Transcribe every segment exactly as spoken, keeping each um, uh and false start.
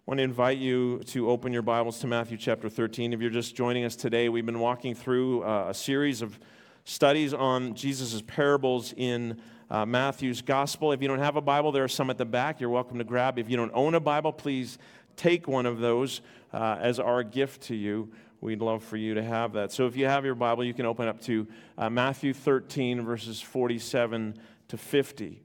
I want to invite you to open your Bibles to Matthew chapter thirteen. If you're just joining us today, we've been walking through uh, a series of studies on Jesus' parables in uh, Matthew's Gospel. If you don't have a Bible, there are some at the back. You're welcome to grab. If you don't own a Bible, please take one of those uh, as our gift to you. We'd love for you to have that. So if you have your Bible, you can open up to uh, Matthew thirteen, verses forty-seven to fifty.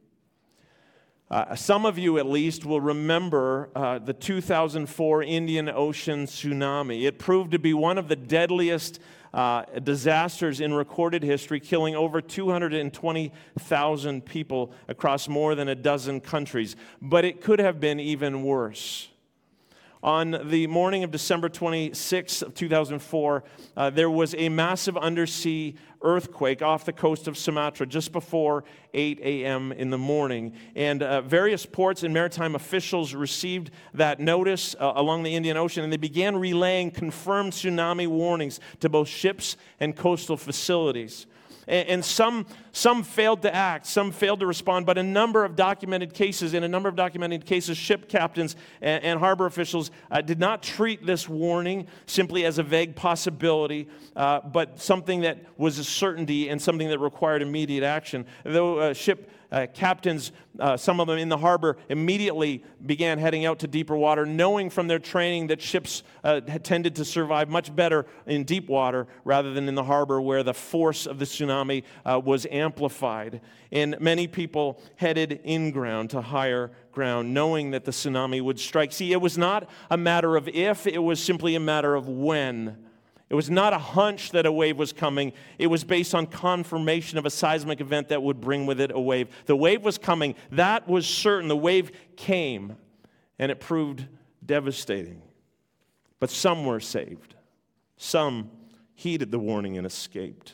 Uh, some of you, at least, will remember uh, the two thousand four Indian Ocean tsunami. It proved to be one of the deadliest uh, disasters in recorded history, killing over two hundred twenty thousand people across more than a dozen countries. But it could have been even worse. On the morning of December twenty-sixth of two thousand four, uh, there was a massive undersea earthquake off the coast of Sumatra just before eight a.m. in the morning. And uh, various ports and maritime officials received that notice uh, along the Indian Ocean, and they began relaying confirmed tsunami warnings to both ships and coastal facilities. And some, some failed to act, some failed to respond, but a number of documented cases, in a number of documented cases, ship captains and, and harbor officials uh, did not treat this warning simply as a vague possibility, uh, but something that was a certainty and something that required immediate action. Though uh, ship Uh, captains, uh, some of them in the harbor, immediately began heading out to deeper water, knowing from their training that ships uh, had tended to survive much better in deep water rather than in the harbor where the force of the tsunami uh, was amplified. And many people headed inground to higher ground, knowing that the tsunami would strike. See, it was not a matter of if, it was simply a matter of when. It was not a hunch that a wave was coming. It was based on confirmation of a seismic event that would bring with it a wave. The wave was coming. That was certain. The wave came, and it proved devastating. But some were saved. Some heeded the warning and escaped.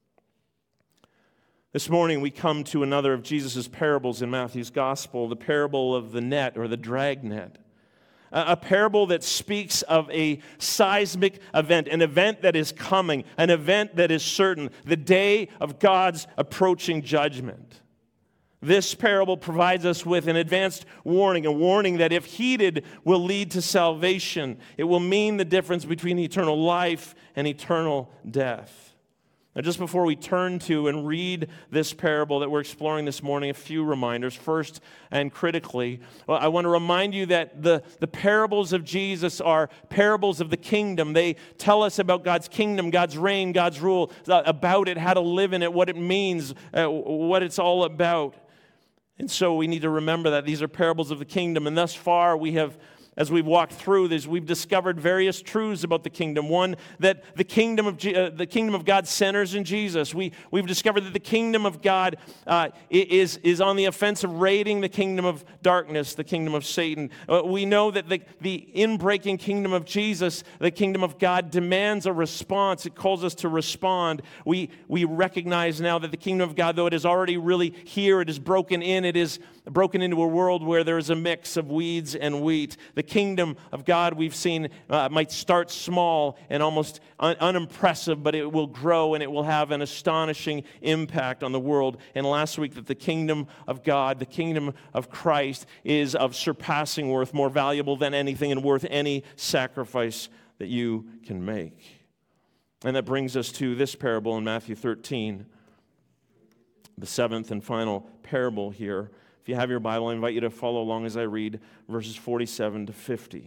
This morning we come to another of Jesus' parables in Matthew's Gospel, the parable of the net or the dragnet. A parable that speaks of a seismic event, an event that is coming, an event that is certain, the day of God's approaching judgment. This parable provides us with an advanced warning, a warning that if heeded will lead to salvation. It will mean the difference between eternal life and eternal death. Now, just before we turn to and read this parable that we're exploring this morning, a few reminders. First, and critically, well, I want to remind you that the, the parables of Jesus are parables of the kingdom. They tell us about God's kingdom, God's reign, God's rule, about it, how to live in it, what it means, uh, what it's all about. And so we need to remember that these are parables of the kingdom. And thus far, we have As we've walked through this, we've discovered various truths about the kingdom. One, that the kingdom of uh, the kingdom of God centers in Jesus. We we've discovered that the kingdom of God uh, is is on the offensive, raiding the kingdom of darkness, the kingdom of Satan. Uh, we know that the the inbreaking kingdom of Jesus, the kingdom of God, demands a response. It calls us to respond. We we recognize now that the kingdom of God, though it is already really here, it is broken in. It is broken into a world where there is a mix of weeds and wheat. The kingdom of God, we've seen, uh, might start small and almost un- unimpressive, but it will grow and it will have an astonishing impact on the world. And last week, that the kingdom of God, the kingdom of Christ, is of surpassing worth, more valuable than anything and worth any sacrifice that you can make. And that brings us to this parable in Matthew thirteen, the seventh and final parable here. If you have your Bible, I invite you to follow along as I read verses forty-seven to fifty.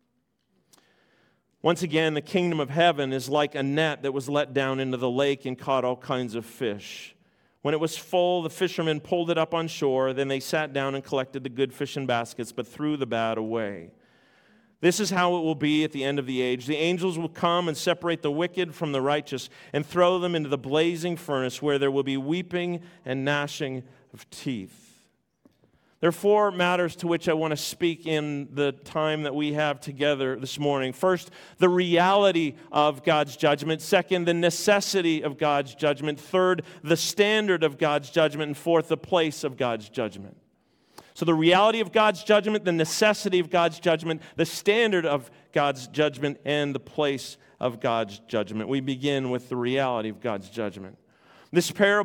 Once again, the kingdom of heaven is like a net that was let down into the lake and caught all kinds of fish. When it was full, the fishermen pulled it up on shore. Then they sat down and collected the good fish in baskets, but threw the bad away. This is how it will be at the end of the age. The angels will come and separate the wicked from the righteous and throw them into the blazing furnace, where there will be weeping and gnashing of teeth. There are four matters to which I want to speak in the time that we have together this morning. First, the reality of God's judgment. Second, the necessity of God's judgment. Third, the standard of God's judgment. And fourth, the place of God's judgment. So the reality of God's judgment, the necessity of God's judgment, the standard of God's judgment, and the place of God's judgment. We begin with the reality of God's judgment. This parable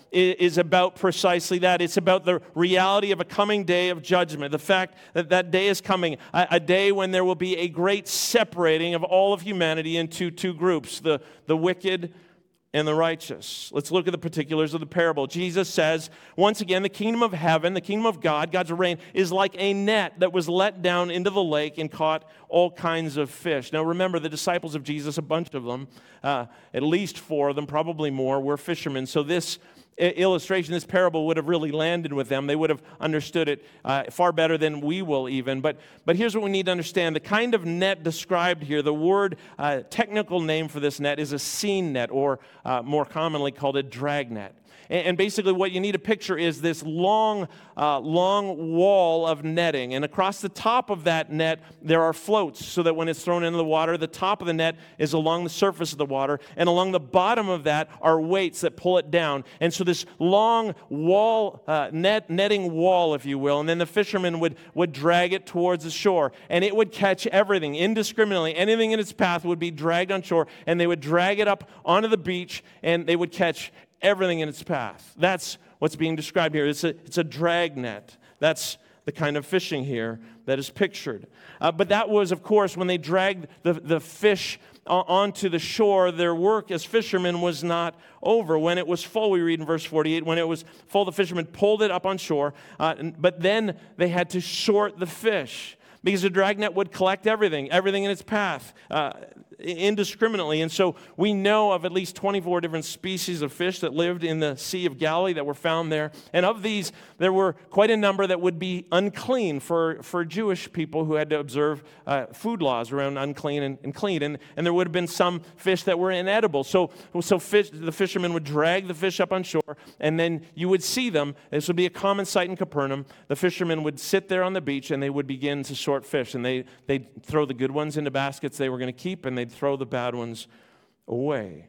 is about precisely that. It's about the reality of a coming day of judgment, the fact that that day is coming, a, a day when there will be a great separating of all of humanity into two groups, the, the wicked and the righteous. Let's look at the particulars of the parable. Jesus says, once again, the kingdom of heaven, the kingdom of God, God's reign, is like a net that was let down into the lake and caught all kinds of fish. Now remember, the disciples of Jesus, a bunch of them, uh, at least four of them, probably more, were fishermen. So this illustration, this parable would have really landed with them. They would have understood it uh, far better than we will even. But but here's what we need to understand. The kind of net described here, the word, uh, technical name for this net is a seine net, or uh, more commonly called a drag net. And basically what you need to picture is this long, uh, long wall of netting. And across the top of that net, there are floats so that when it's thrown into the water, the top of the net is along the surface of the water. And along the bottom of that are weights that pull it down. And so this long wall, uh, net netting wall, if you will, and then the fishermen would, would drag it towards the shore. And it would catch everything indiscriminately. Anything in its path would be dragged on shore. And they would drag it up onto the beach, and they would catch everything in its path. That's what's being described here. It's a, it's a drag net. That's the kind of fishing here that is pictured. Uh, but that was, of course, when they dragged the, the fish onto the shore, their work as fishermen was not over. When it was full, we read in verse forty-eight, when it was full, the fishermen pulled it up on shore, uh, but then they had to sort the fish, because the dragnet would collect everything, everything in its path, uh, indiscriminately. And so we know of at least twenty-four different species of fish that lived in the Sea of Galilee that were found there. And of these, there were quite a number that would be unclean for, for Jewish people who had to observe uh, food laws around unclean and, and clean. And, and there would have been some fish that were inedible. So, so fish, the fishermen would drag the fish up on shore, and then you would see them. This would be a common sight in Capernaum. The fishermen would sit there on the beach, and they would begin to sort fish. And they, they'd throw the good ones into baskets they were going to keep, and they'd throw the bad ones away.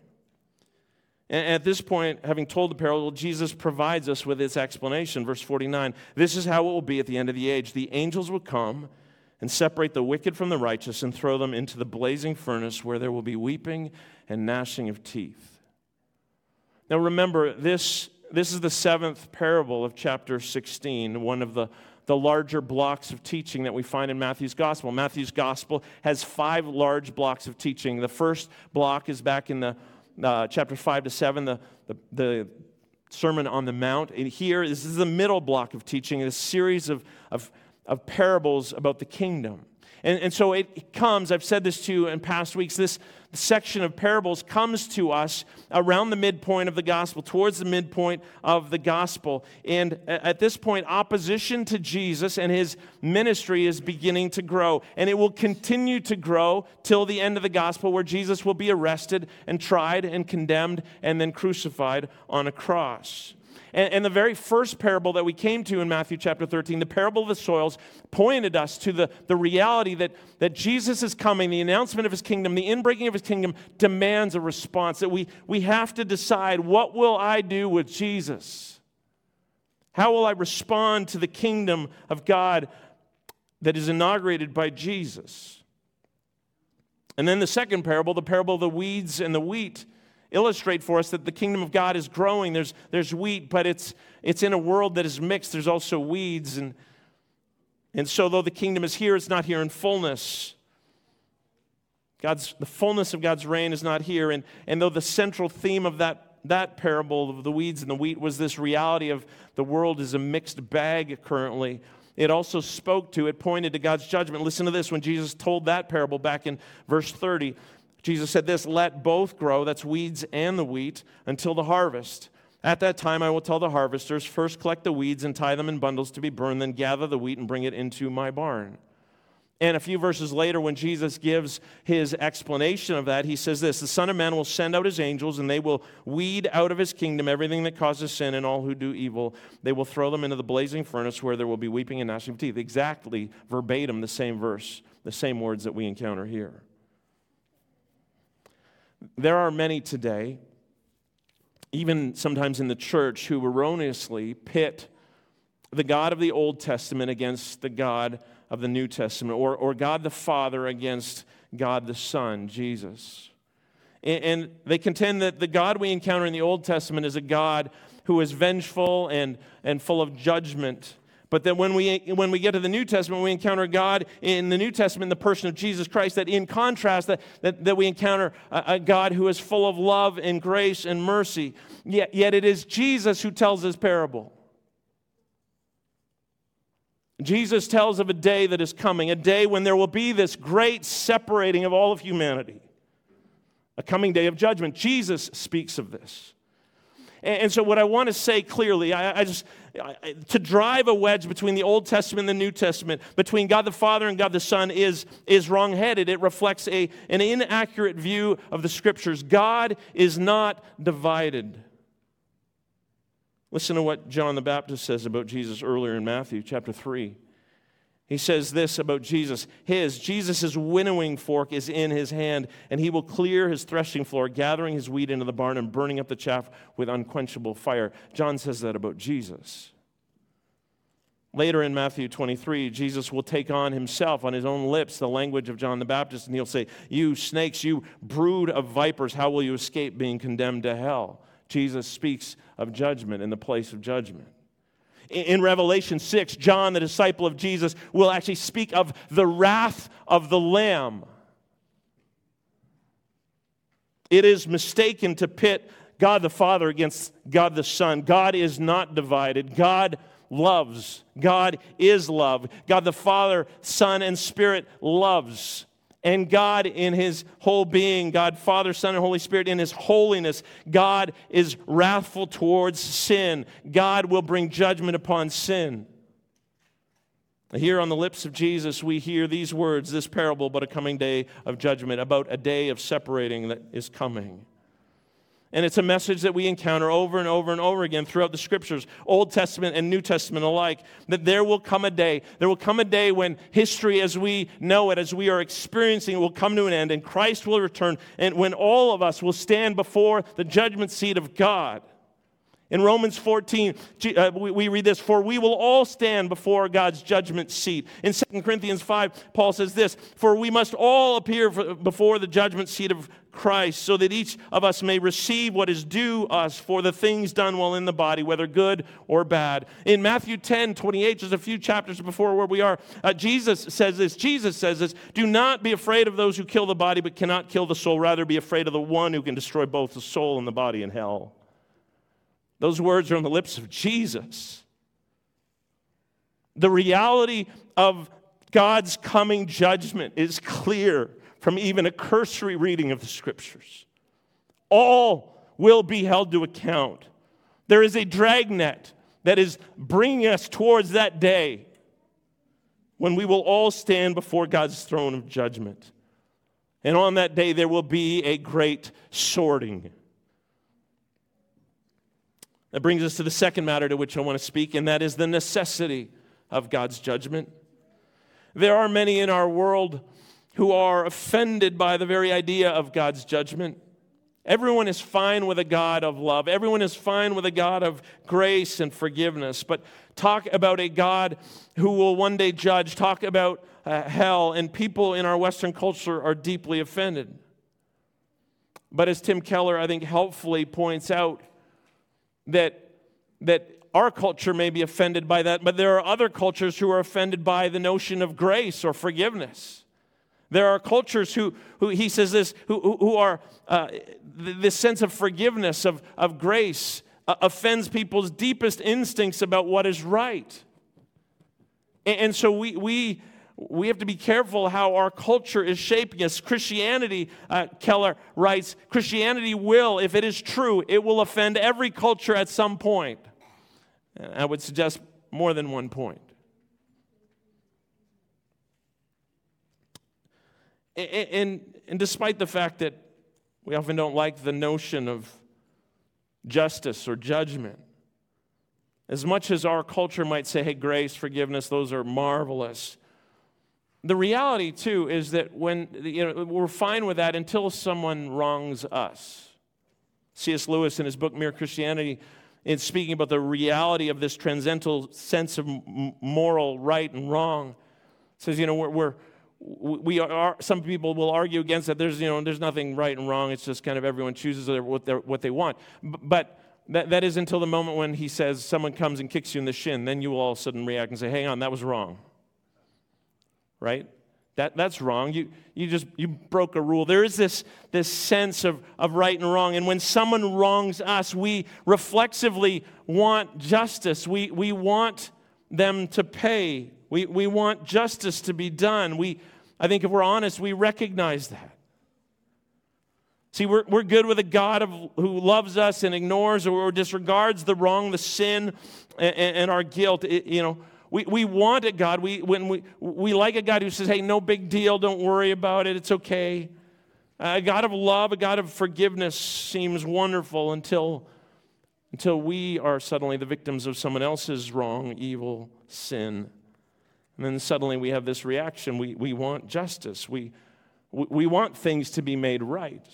And at this point, having told the parable, Jesus provides us with its explanation. Verse forty-nine, this is how it will be at the end of the age. The angels will come and separate the wicked from the righteous and throw them into the blazing furnace, where there will be weeping and gnashing of teeth. Now remember, this, this is the seventh parable of chapter sixteen, one of the the larger blocks of teaching that we find in Matthew's Gospel. Matthew's Gospel has five large blocks of teaching. The first block is back in the uh, chapter five to seven, the, the, the Sermon on the Mount. And here, this is the middle block of teaching, a series of, of, of parables about the kingdom. And, and so it comes, I've said this to you in past weeks, this section of parables comes to us around the midpoint of the gospel, towards the midpoint of the gospel. And at this point, opposition to Jesus and his ministry is beginning to grow. And it will continue to grow till the end of the gospel, where Jesus will be arrested and tried and condemned and then crucified on a cross. And, and the very first parable that we came to in Matthew chapter thirteen, the parable of the soils, pointed us to the, the reality that, that Jesus is coming. The announcement of his kingdom, the inbreaking of his kingdom demands a response. That we, we have to decide, what will I do with Jesus? How will I respond to the kingdom of God that is inaugurated by Jesus? And then the second parable, the parable of the weeds and the wheat, illustrate for us that the kingdom of God is growing. There's, there's wheat, but it's, it's in a world that is mixed. There's also weeds. And, and so though the kingdom is here, it's not here in fullness. God's, the fullness of God's reign is not here. And, and though the central theme of that, that parable of the weeds and the wheat was this reality of the world is a mixed bag currently, it also spoke to, it pointed to God's judgment. Listen to this. When Jesus told that parable back in verse thirty, Jesus said this, let both grow, that's weeds and the wheat, until the harvest. At that time I will tell the harvesters, first collect the weeds and tie them in bundles to be burned, then gather the wheat and bring it into my barn. And a few verses later, when Jesus gives his explanation of that, he says this, the Son of Man will send out his angels, and they will weed out of his kingdom everything that causes sin and all who do evil. They will throw them into the blazing furnace, where there will be weeping and gnashing of teeth. Exactly, verbatim, the same verse, the same words that we encounter here. There are many today, even sometimes in the church, who erroneously pit the God of the Old Testament against the God of the New Testament, or, or God the Father against God the Son, Jesus. And, and they contend that the God we encounter in the Old Testament is a God who is vengeful and, and full of judgment. But then when we when we get to the New Testament, we encounter God in the New Testament in the person of Jesus Christ, that in contrast, that, that, that we encounter a, a God who is full of love and grace and mercy. Yet, yet it is Jesus who tells this parable. Jesus tells of a day that is coming, a day when there will be this great separating of all of humanity, a coming day of judgment. Jesus speaks of this. And, and so what I want to say clearly, I, I just... to drive a wedge between the Old Testament and the New Testament, between God the Father and God the Son, is, is wrong-headed. It reflects a, an inaccurate view of the Scriptures. God is not divided. Listen to what John the Baptist says about Jesus earlier in Matthew chapter three. He says this about Jesus. His, Jesus' winnowing fork is in his hand, and he will clear his threshing floor, gathering his wheat into the barn and burning up the chaff with unquenchable fire. John says that about Jesus. Later in Matthew twenty-three, Jesus will take on himself, on his own lips, the language of John the Baptist, and he'll say, "You snakes, you brood of vipers, how will you escape being condemned to hell?" Jesus speaks of judgment in the place of judgment. In Revelation six, John, the disciple of Jesus, will actually speak of the wrath of the Lamb. It is mistaken to pit God the Father against God the Son. God is not divided. God loves. God is love. God the Father, Son, and Spirit loves. And God in his whole being, God Father, Son, and Holy Spirit in his holiness, God is wrathful towards sin. God will bring judgment upon sin. Here on the lips of Jesus, we hear these words, this parable about a coming day of judgment, about a day of separating that is coming. And it's a message that we encounter over and over and over again throughout the Scriptures, Old Testament and New Testament alike, that there will come a day, there will come a day when history as we know it, as we are experiencing it, will come to an end, and Christ will return, and when all of us will stand before the judgment seat of God. In Romans fourteen, uh, we, we read this, "For we will all stand before God's judgment seat." In Second Corinthians five, Paul says this, "For we must all appear for, before the judgment seat of Christ, so that each of us may receive what is due us for the things done while in the body, whether good or bad." In Matthew ten twenty-eight, just a few chapters before where we are, uh, Jesus says this, Jesus says this, "Do not be afraid of those who kill the body but cannot kill the soul. Rather be afraid of the one who can destroy both the soul and the body in hell." Those words are on the lips of Jesus. The reality of God's coming judgment is clear from even a cursory reading of the Scriptures. All will be held to account. There is a dragnet that is bringing us towards that day when we will all stand before God's throne of judgment. And on that day, there will be a great sorting. That brings us to the second matter to which I want to speak, and that is the necessity of God's judgment. There are many in our world who are offended by the very idea of God's judgment. Everyone is fine with a God of love. Everyone is fine with a God of grace and forgiveness. But talk about a God who will one day judge. Talk about uh, hell, and people in our Western culture are deeply offended. But as Tim Keller, I think, helpfully points out, that that our culture may be offended by that, but there are other cultures who are offended by the notion of grace or forgiveness. There are cultures who, who he says this, who, who are, uh, this sense of forgiveness, of, of grace, uh, offends people's deepest instincts about what is right. And, and so we, we, we have to be careful how our culture is shaping us. Christianity, uh, Keller writes, Christianity will, if it is true, it will offend every culture at some point. And I would suggest more than one point. And, and, and despite the fact that we often don't like the notion of justice or judgment, as much as our culture might say, hey, grace, forgiveness, those are marvelous, the reality, too, is that when you know we're fine with that until someone wrongs us. C S Lewis, in his book Mere Christianity, in speaking about the reality of this transcendental sense of moral right and wrong, says, you know, we're, we're we are. Some people will argue against that. There's, you know, there's nothing right and wrong. It's just kind of everyone chooses what, what they want. But That, that is until the moment when he says, someone comes and kicks you in the shin, then you will all of a sudden react and say, hang on, that was wrong. Right? That, that's wrong. You, you just you broke a rule. There is this, this sense of, of right and wrong. And when someone wrongs us, we reflexively want justice. We, we want them to pay. We, we want justice to be done. We, I think if we're honest, we recognize that. See, we're, we're good with a God of, who loves us and ignores or disregards the wrong, the sin, and, and our guilt. It, you know, We we want a God, we when we we like a God who says, hey, no big deal, don't worry about it, it's okay. A God of love, a God of forgiveness seems wonderful until, until we are suddenly the victims of someone else's wrong, evil, sin. And then suddenly we have this reaction. We we want justice. We we want things to be made right.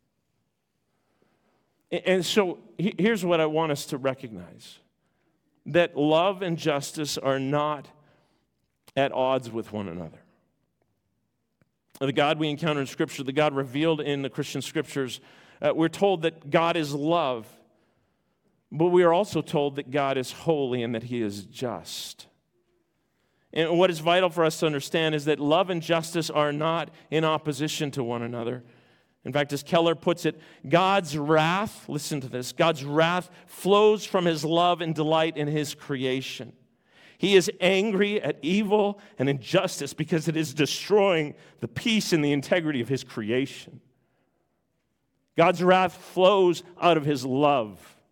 And so here's what I want us to recognize. That love and justice are not at odds with one another. The God we encounter in Scripture, the God revealed in the Christian Scriptures, uh, we're told that God is love, but we are also told that God is holy and that He is just. And what is vital for us to understand is that love and justice are not in opposition to one another. In fact, as Keller puts it, God's wrath, listen to this, God's wrath flows from His love and delight in His creation. He is angry at evil and injustice because it is destroying the peace and the integrity of His creation. God's wrath flows out of His love.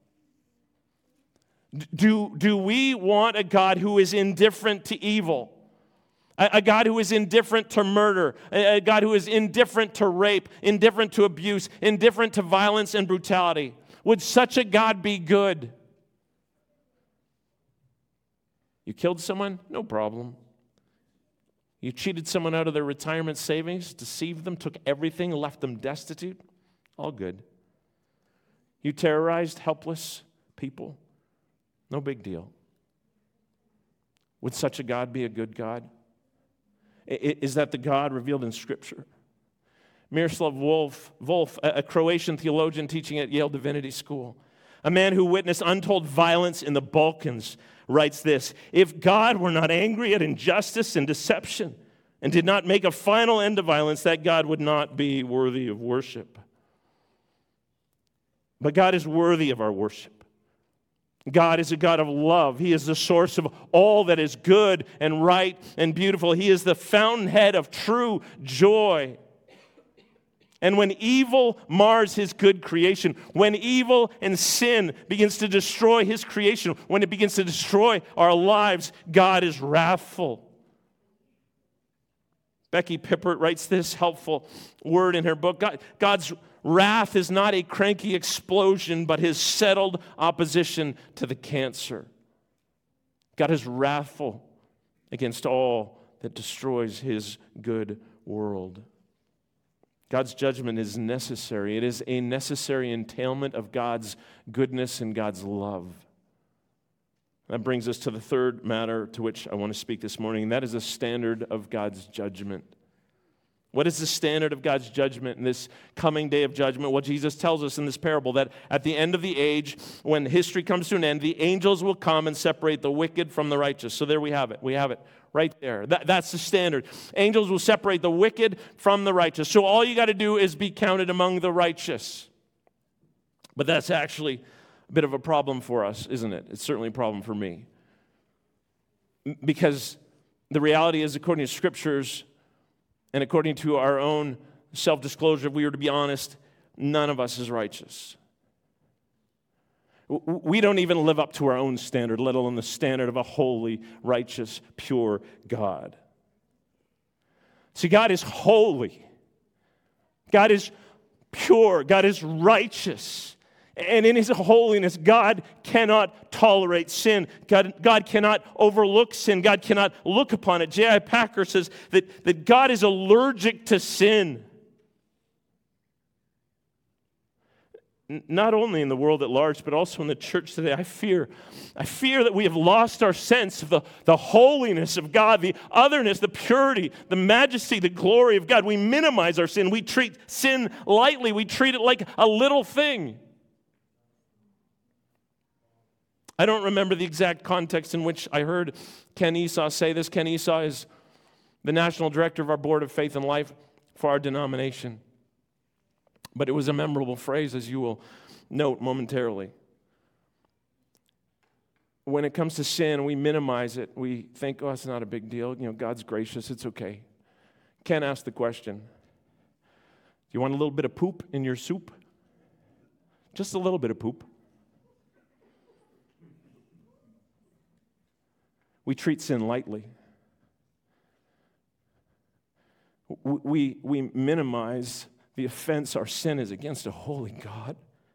Do, do we want a God who is indifferent to evil? A God who is indifferent to murder, a God who is indifferent to rape, indifferent to abuse, indifferent to violence and brutality. Would such a God be good? You killed someone? No problem. You cheated someone out of their retirement savings, deceived them, took everything, left them destitute? All good. You terrorized helpless people? No big deal. Would such a God be a good God? Is that the God revealed in Scripture? Miroslav Volf, Volf, a Croatian theologian teaching at Yale Divinity School, a man who witnessed untold violence in the Balkans, writes this: if God were not angry at injustice and deception and did not make a final end to violence, that God would not be worthy of worship. But God is worthy of our worship. God is a God of love. He is the source of all that is good and right and beautiful. He is the fountainhead of true joy. And when evil mars His good creation, when evil and sin begins to destroy His creation, when it begins to destroy our lives, God is wrathful. Becky Pippert writes this helpful word in her book. God, God's wrath is not a cranky explosion, but His settled opposition to the cancer. God is wrathful against all that destroys His good world. God's judgment is necessary. It is a necessary entailment of God's goodness and God's love. That brings us to the third matter to which I want to speak this morning, and that is the standard of God's judgment. What is the standard of God's judgment in this coming day of judgment? Well, Jesus tells us in this parable that at the end of the age, when history comes to an end, the angels will come and separate the wicked from the righteous. So there we have it. We have it right there. That, that's the standard. Angels will separate the wicked from the righteous. So all you got to do is be counted among the righteous. But that's actually a bit of a problem for us, isn't it? It's certainly a problem for me. Because the reality is, according to Scriptures, and according to our own self-disclosure, if we were to be honest, none of us is righteous. We don't even live up to our own standard, let alone the standard of a holy, righteous, pure God. See, God is holy. God is pure. God is righteous. And in His holiness, God cannot tolerate sin. God, God cannot overlook sin. God cannot look upon it. J I Packer says that, that God is allergic to sin. Not only in the world at large, but also in the church today. I fear, I fear that we have lost our sense of the, the holiness of God, the otherness, the purity, the majesty, the glory of God. We minimize our sin. We treat sin lightly. We treat it like a little thing. I don't remember the exact context in which I heard Ken Esau say this. Ken Esau is the national director of our Board of Faith and Life for our denomination. But it was a memorable phrase, as you will note momentarily. When it comes to sin, we minimize it. We think, oh, it's not a big deal. You know, God's gracious. It's okay. Ken asked the question, do you want a little bit of poop in your soup? Just a little bit of poop. We treat sin lightly. We, we minimize the offense our sin is against a holy God.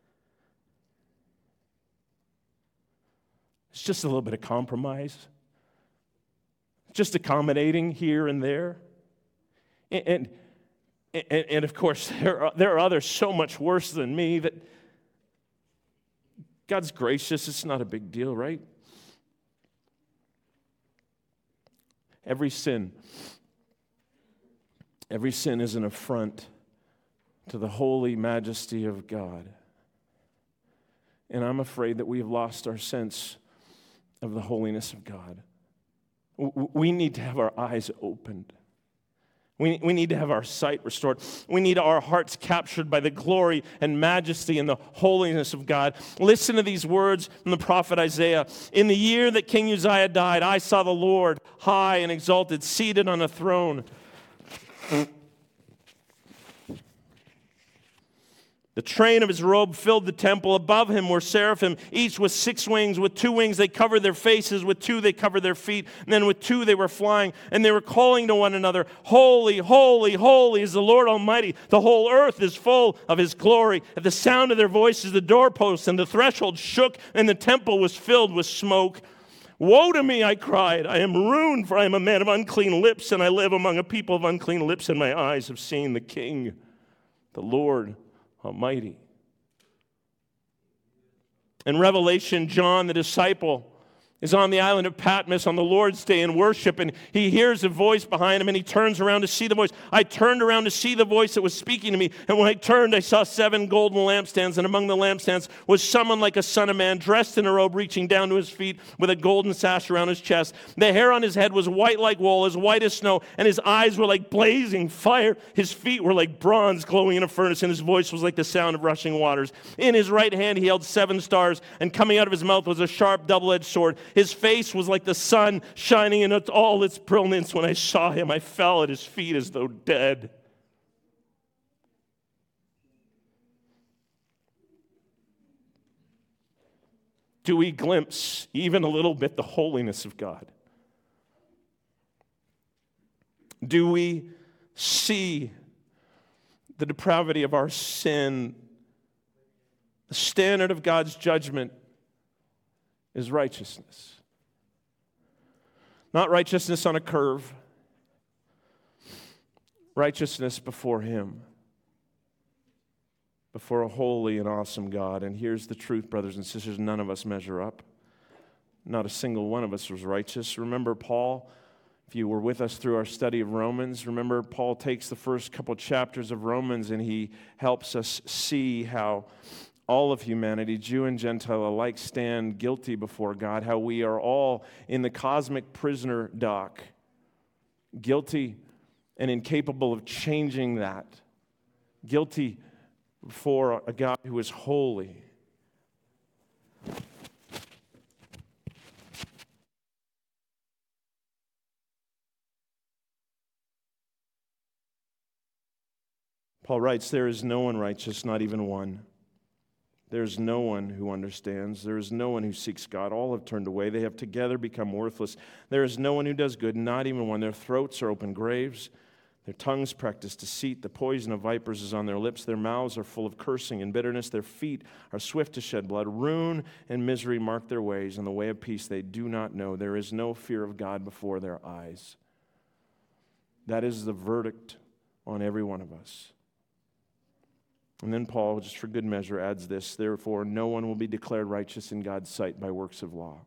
It's just a little bit of compromise. Just accommodating here and there. And, and, and of course, there are, there are others so much worse than me that God's gracious. It's not a big deal, right? Every sin, every sin is an affront to the holy majesty of God. And I'm afraid that we have lost our sense of the holiness of God. We need to have our eyes opened. We, we need to have our sight restored. We need our hearts captured by the glory and majesty and the holiness of God. Listen to these words from the prophet Isaiah. In the year that King Uzziah died, I saw the Lord high and exalted, seated on a throne. The train of his robe filled the temple. Above him were seraphim, each with six wings. With two wings they covered their faces. With two they covered their feet. And then with two they were flying. And they were calling to one another, Holy, holy, holy is the Lord Almighty. The whole earth is full of his glory. At the sound of their voices, the doorposts and the threshold shook, and the temple was filled with smoke. Woe to me, I cried. I am ruined, for I am a man of unclean lips, and I live among a people of unclean lips, and my eyes have seen the King, the Lord Almighty. In Revelation, John, the disciple, is on the island of Patmos on the Lord's Day in worship, and he hears a voice behind him, and he turns around to see the voice. I turned around to see the voice that was speaking to me, and when I turned, I saw seven golden lampstands, and among the lampstands was someone like a son of man, dressed in a robe reaching down to his feet with a golden sash around his chest. The hair on his head was white like wool, as white as snow, and his eyes were like blazing fire. His feet were like bronze glowing in a furnace, and his voice was like the sound of rushing waters. In his right hand he held seven stars, and coming out of his mouth was a sharp double-edged sword. His face was like the sun shining in all its brilliance. When I saw him, I fell at his feet as though dead. Do we glimpse even a little bit the holiness of God? Do we see the depravity of our sin? The standard of God's judgment is righteousness. Not righteousness on a curve. Righteousness before Him. Before a holy and awesome God. And here's the truth, brothers and sisters, none of us measure up. Not a single one of us was righteous. Remember Paul, if you were with us through our study of Romans, remember Paul takes the first couple chapters of Romans and he helps us see how all of humanity, Jew and Gentile alike, stand guilty before God, how we are all in the cosmic prisoner dock, guilty and incapable of changing that, guilty before a God who is holy. Paul writes, there is no one righteous, not even one. There is no one who understands. There is no one who seeks God. All have turned away. They have together become worthless. There is no one who does good, not even one. Their throats are open graves. Their tongues practice deceit. The poison of vipers is on their lips. Their mouths are full of cursing and bitterness. Their feet are swift to shed blood. Ruin and misery mark their ways, and the way of peace they do not know. There is no fear of God before their eyes. That is the verdict on every one of us. And then Paul, just for good measure, adds this, therefore no one will be declared righteous in God's sight by works of law.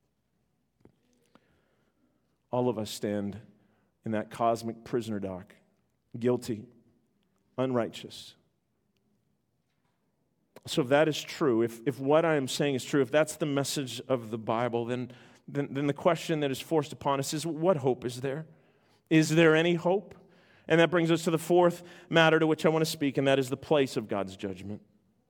All of us stand in that cosmic prisoner dock, guilty, unrighteous. So if that is true, if, if what I am saying is true, if that's the message of the Bible, then, then, then the question that is forced upon us is, what hope is there? Is there any hope? And that brings us to the fourth matter to which I want to speak, and that is the place of God's judgment.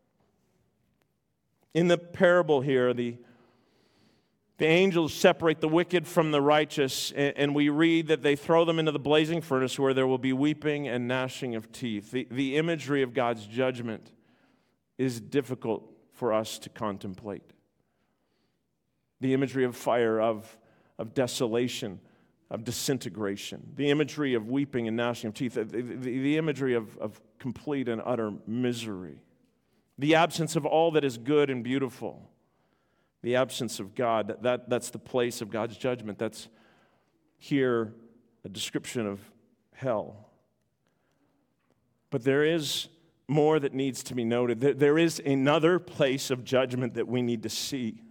In the parable here, the, the angels separate the wicked from the righteous, and, and we read that they throw them into the blazing furnace where there will be weeping and gnashing of teeth. The, the imagery of God's judgment is difficult for us to contemplate. The imagery of fire, of, of desolation, of disintegration, the imagery of weeping and gnashing of teeth, the, the, the imagery of, of complete and utter misery, the absence of all that is good and beautiful, the absence of God, that, that's the place of God's judgment. That's here a description of hell. But there is more that needs to be noted. There, there is another place of judgment that we need to see.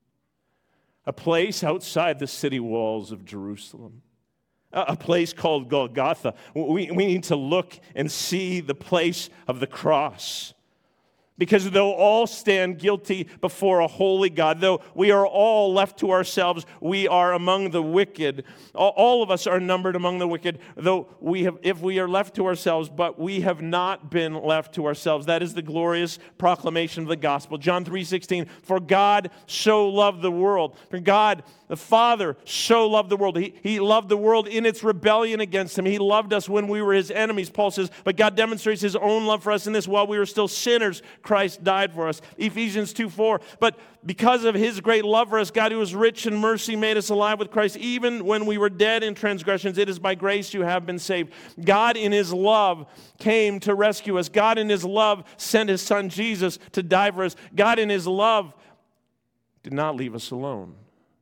A place outside the city walls of Jerusalem. A place called Golgotha. We, we need to look and see the place of the cross. Because though all stand guilty before a holy God, though we are all left to ourselves, we are among the wicked. All of us are numbered among the wicked, though we have, if we are left to ourselves, but we have not been left to ourselves. That is the glorious proclamation of the gospel. John three sixteen, for God so loved the world. For God, the Father, so loved the world. He, he loved the world in its rebellion against Him. He loved us when we were His enemies, Paul says, but God demonstrates His own love for us in this: while we were still sinners, Christ died for us. Ephesians two four, but because of His great love for us, God, who is rich in mercy, made us alive with Christ, even when we were dead in transgressions. It is by grace you have been saved. God in His love came to rescue us. God in His love sent His Son Jesus to die for us. God in His love did not leave us alone.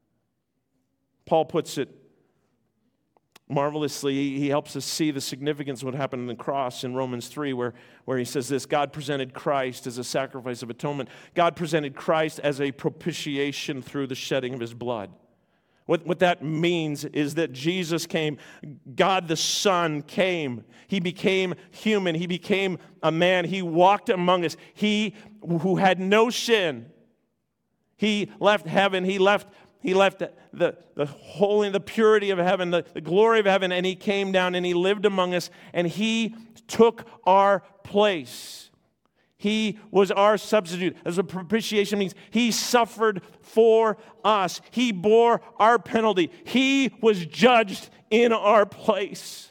Paul puts it marvelously. He helps us see the significance of what happened on the cross in Romans three, where, where he says this: God presented Christ as a sacrifice of atonement. God presented Christ as a propitiation through the shedding of His blood. What, what that means is that Jesus came, God the Son came. He became human. He became a man. He walked among us. He who had no sin, He left heaven. He left He left the, the, the holy, the purity of heaven, the, the glory of heaven, and He came down and He lived among us, and He took our place. He was our substitute. As a propitiation means, He suffered for us. He bore our penalty. He was judged in our place.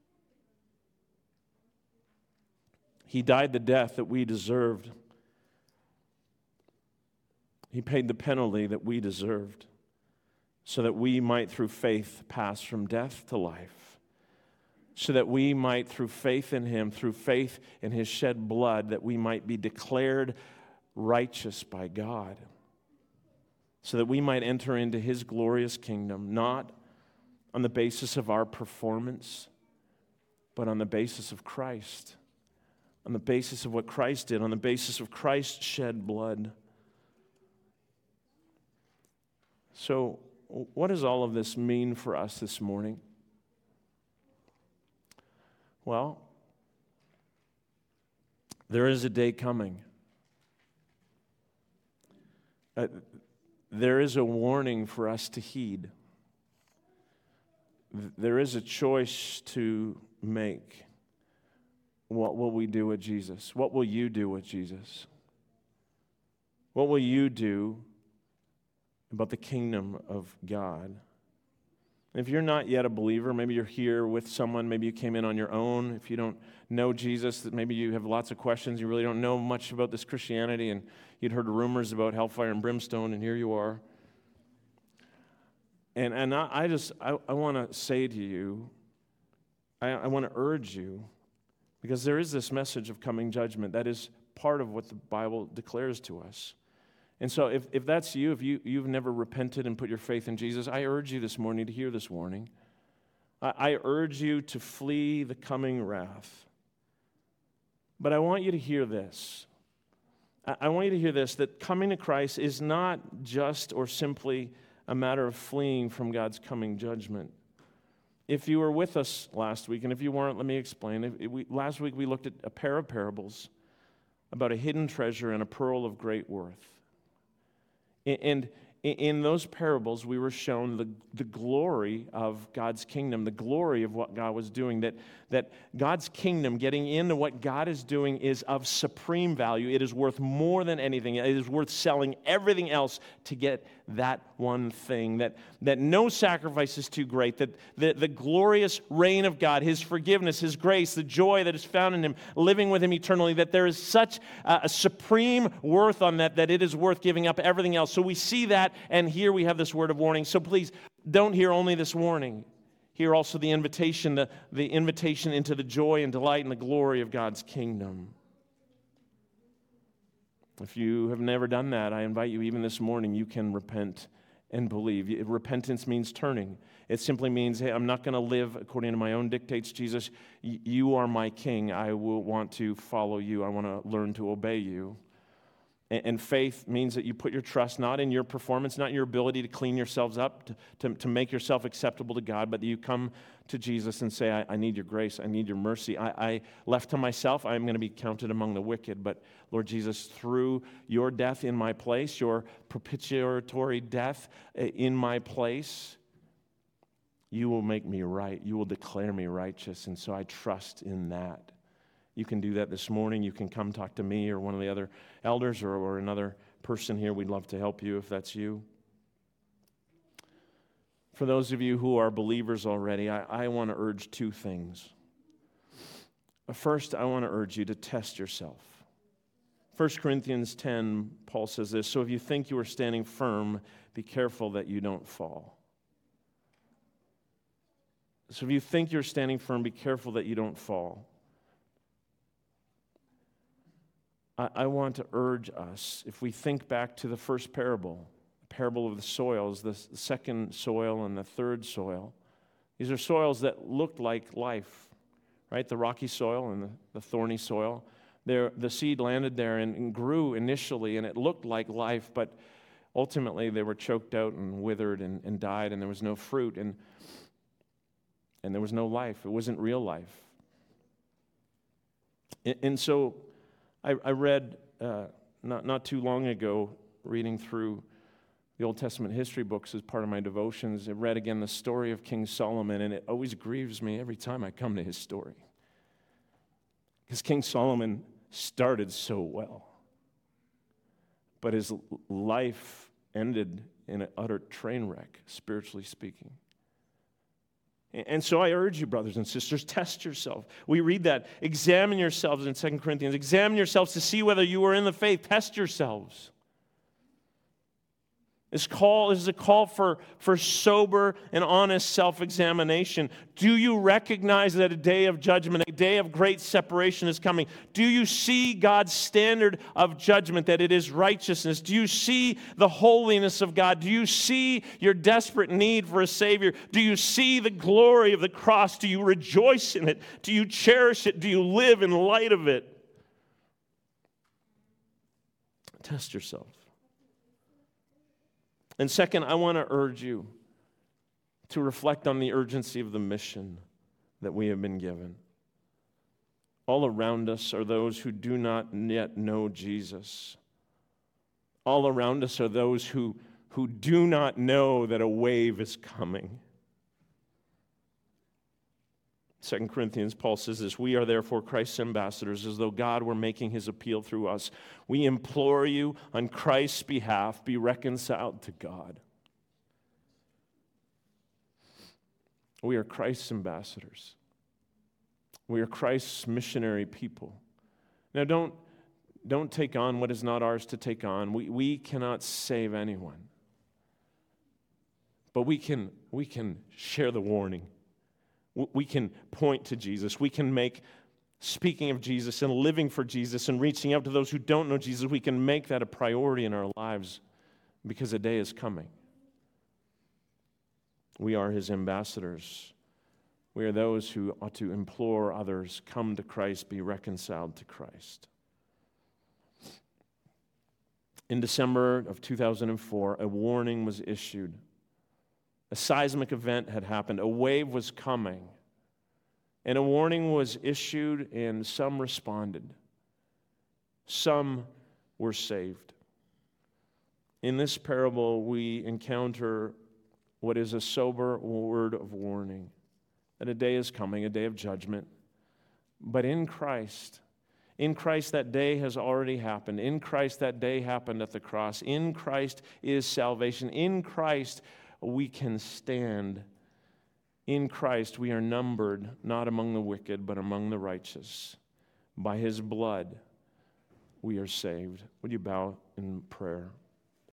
He died the death that we deserved. He paid the penalty that we deserved, so that we might, through faith, pass from death to life. So that we might, through faith in Him, through faith in His shed blood, that we might be declared righteous by God. So that we might enter into His glorious kingdom, not on the basis of our performance, but on the basis of Christ. On the basis of what Christ did, on the basis of Christ's shed blood. So, what does all of this mean for us this morning? Well, there is a day coming. Uh, there is a warning for us to heed. There is a choice to make. What will we do with Jesus? What will you do with Jesus? What will you do about the kingdom of God? If you're not yet a believer, maybe you're here with someone, maybe you came in on your own. If you don't know Jesus, maybe you have lots of questions, you really don't know much about this Christianity, and you'd heard rumors about hellfire and brimstone, and here you are. And and I, I just, I, I want to say to you, I, I want to urge you, because there is this message of coming judgment. That is part of what the Bible declares to us. And so if, if that's you, if you, you've never repented and put your faith in Jesus, I urge you this morning to hear this warning. I, I urge you to flee the coming wrath. But I want you to hear this. I, I want you to hear this, that coming to Christ is not just or simply a matter of fleeing from God's coming judgment. If you were with us last week, and if you weren't, let me explain. If, if we, last week we looked at a pair of parables. about a hidden treasure and a pearl of great worth. And in those parables, we were shown the, the glory of God's kingdom, the glory of what God was doing, that, that God's kingdom, getting into what God is doing, is of supreme value. It is worth more than anything. It is worth selling everything else to get that one thing, that, that no sacrifice is too great, that the, the glorious reign of God, His forgiveness, His grace, the joy that is found in Him, living with Him eternally, that there is such a, a supreme worth on that, that it is worth giving up everything else. So we see that, and here we have this word of warning. So please, don't hear only this warning. Hear also the invitation, the, the invitation into the joy and delight and the glory of God's kingdom. If you have never done that, I invite you, even this morning, you can repent and believe. Repentance means turning. It simply means, hey, I'm not going to live according to my own dictates. Jesus, you are my king. I will want to follow you. I want to learn to obey you. And faith means that you put your trust not in your performance, not in your ability to clean yourselves up, to, to, to make yourself acceptable to God, but that you come to Jesus and say, I, I need your grace, I need your mercy. I, I left to myself, I'm going to be counted among the wicked. But Lord Jesus, through your death in my place, your propitiatory death in my place, you will make me right. You will declare me righteous. And so I trust in that. You can do that this morning. You can come talk to me or one of the other elders or, or another person here. We'd love to help you if that's you. For those of you who are believers already, I, I want to urge two things. First, I want to urge you to test yourself. First Corinthians ten, Paul says this, so if you think you are standing firm, be careful that you don't fall. So if you think you're standing firm, be careful that you don't fall. I want to urge us, if we think back to the first parable, the parable of the soils, the second soil and the third soil, these are soils that looked like life, right? The rocky soil and the, the thorny soil. There, the seed landed there and, and grew initially, and it looked like life, but ultimately they were choked out and withered and, and died, and there was no fruit, and, and there was no life. It wasn't real life. And, and so I, I read uh, not, not too long ago, reading through the Old Testament history books as part of my devotions, I read again the story of King Solomon, and it always grieves me every time I come to his story. Because King Solomon started so well, but his life ended in an utter train wreck, spiritually speaking. And so I urge you, brothers and sisters, test yourself. We read that. Examine yourselves in Second Corinthians. Examine yourselves to see whether you are in the faith. Test yourselves. This call this is a call for, for sober and honest self-examination. Do you recognize that a day of judgment, a day of great separation is coming? Do you see God's standard of judgment, that it is righteousness? Do you see the holiness of God? Do you see your desperate need for a Savior? Do you see the glory of the cross? Do you rejoice in it? Do you cherish it? Do you live in light of it? Test yourself. And second, I want to urge you to reflect on the urgency of the mission that we have been given. All around us are those who do not yet know Jesus. All around us are those who, who do not know that a wave is coming. Second Corinthians, Paul says this, we are therefore Christ's ambassadors, as though God were making his appeal through us. We implore you on Christ's behalf, be reconciled to God. We are Christ's ambassadors. We are Christ's missionary people. Now don't, don't take on what is not ours to take on. We, we cannot save anyone. But we can, we can share the warning. We can point to Jesus. We can make, speaking of Jesus and living for Jesus and reaching out to those who don't know Jesus, we can make that a priority in our lives because a day is coming. We are his ambassadors. We are those who ought to implore others, come to Christ, be reconciled to Christ. In December of two thousand four, a warning was issued. A seismic event had happened. A wave was coming. And a warning was issued, and some responded. Some were saved. In this parable, we encounter what is a sober word of warning, that a day is coming, a day of judgment. But in Christ, in Christ that day has already happened. In Christ that day happened at the cross. In Christ is salvation. In Christ we can stand. In Christ we are numbered not among the wicked, but among the righteous. By his blood we are saved. Would you bow in prayer?